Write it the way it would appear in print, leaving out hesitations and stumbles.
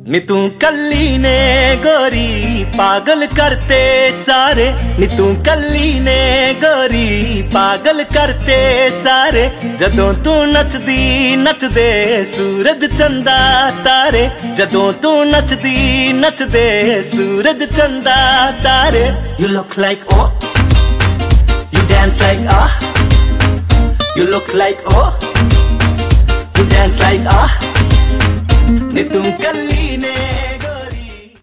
नी तू कल्ली ने गोरी पागल करते सारे, नी तू कल्ली ने गोरी पागल करते सारे। जदों तू नचदी नचदे सूरज चंदा तारे, जदों तू नचदी नचदे सूरज चंदा तारे। You look like oh, you dance like ah, you look like oh, you dance like ah, नी तू कल्ली ने